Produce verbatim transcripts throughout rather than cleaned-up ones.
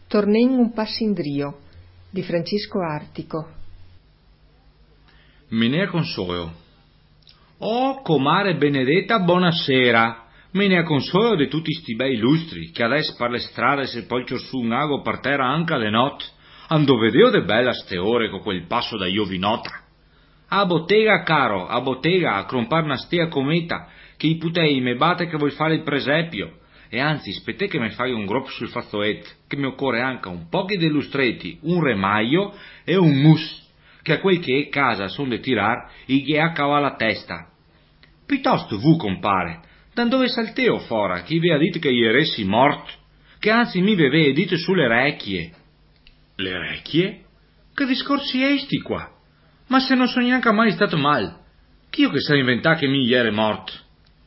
Tornen un passindrio di Francesco Artico. Me ne consoio. Oh, comare Benedetta, buonasera. Me ne consoio di tutti sti bei lustri, che adesso per le strade se poi c'ho su un ago per terra anche alle notte. Ando vedeo de bella ste ore con quel passo da iovinota. A bottega, caro, a bottega, a crompar una stea cometa, che i putei me batte che vuoi fare il presepio. E anzi, spette che mi fai un grop sul fazzoletto, che mi occorre anche un po' di lustreti, un remaio e un mus, che a quel che è casa son de tirar, i che a cava la testa. Piuttosto vu, compare, da dove salteo fora, che vi ha detto che ieressi mort, che anzi mi veve dite sulle recchie. Le recchie? Che discorsi esti qua? Ma se non sono neanche mai stato mal, chi io che sa inventare che mi iere mort?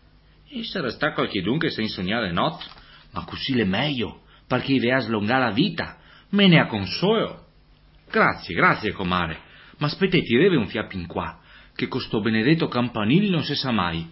E sarà sta qualchedun che sa insognare notte, ma così le meglio, perché vi ha slungare la vita, me ne consoio. Grazie, grazie, comare, ma aspettete, deve un fiappin qua, che costo benedetto campanile non si sa mai.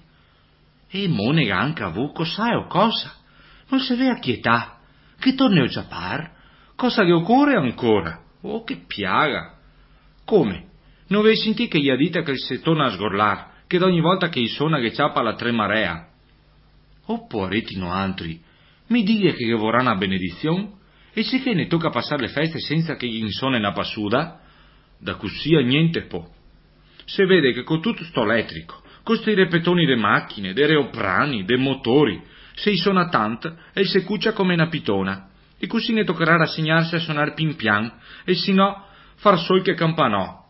E monega anche a voi, cos'hai o cosa? Non se ve a chietà, che torneo già par? Cosa che occorre ancora? Oh, che piaga! Come? Non ve sentì che gli ha dita che se torna a sgorlar, che d'ogni volta che gli suona che ciappa la tremarea? Oh, poveretino altri, mi dica che vorrà una benedizione? E se che ne tocca passare le feste senza che gli insone una passuda? Da così a niente può. Se vede che con tutto sto elettrico, con sti repetoni de macchine, de reoprani, de motori, se gli suona tant, e se cuccia come una pitona, e così ne toccherà rassegnarsi a suonare pin pian, e si no, far sol che campanò.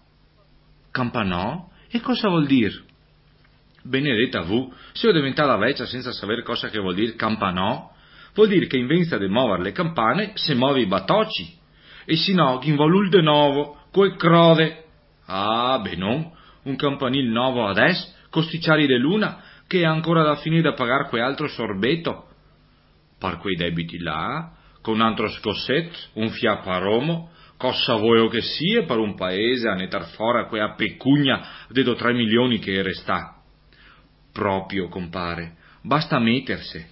Campanò? E cosa vuol dire? Benedetta vu, se ho diventata vecchia senza sapere cosa che vuol dire campanò, vuol dire che in vez di muovere le campane, se muove i batocci, e si no, chi vuol de nuovo, quel crode. Ah, beh non, un campanil nuovo adesso, costicciari de luna, che è ancora da finire da pagare quel altro sorbetto. Per quei debiti là, con un altro scossetto, un fiappo a Romo, cosa vuoi che sia per un paese a netar fora quella pecugna de do tre milioni che resta. Proprio, compare, basta mettersi.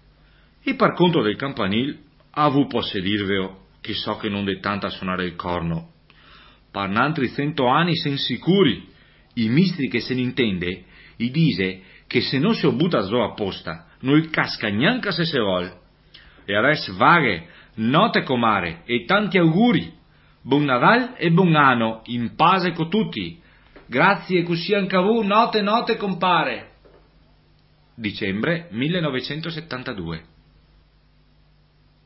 E per conto del campanil, a vu posso dirvelo, che so che non de tanto a suonare il corno. Per n'altri cento anni sen sicuri, i mistri che se ne intende, i dise che se non si o butta zo apposta, non il casca neanche se se vol. E adesso vaghe, note comare, e tanti auguri. Buon Nadal e buon anno, in pace con tutti. Grazie così anche a voi, note note compare. Dicembre millenovecentosettantadue.